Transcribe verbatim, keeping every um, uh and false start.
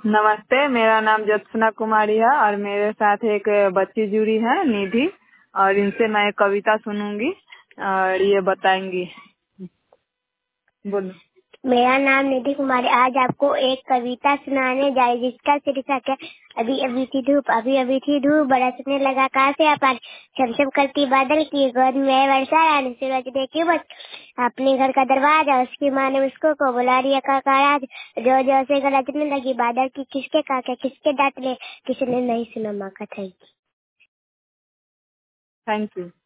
नमस्ते, मेरा नाम ज्योत्सना कुमारी है और मेरे साथ एक बच्ची जुड़ी है निधि, और इनसे मैं एक कविता सुनूंगी और ये बताएंगी। बोलो। मेरा नाम निधि कुमारी, आज आपको एक कविता सुनाने जा रही जिसका शीर्षक है अभी अभी थी धूप। अभी अभी थी धूप, बरसने लगा कहाँ से आपार, छमछम करती बादल की गोद में वर्षा रानी, सूरज देखी बस अपने घर का दरवाजा, उसकी माँ ने उसको को बुला रिया काका आज, जो जो से गरजने लगी बादल की, किसके काके किसके डांट ले, किसी ने नहीं सुना माँ का। Thank you. Thank you.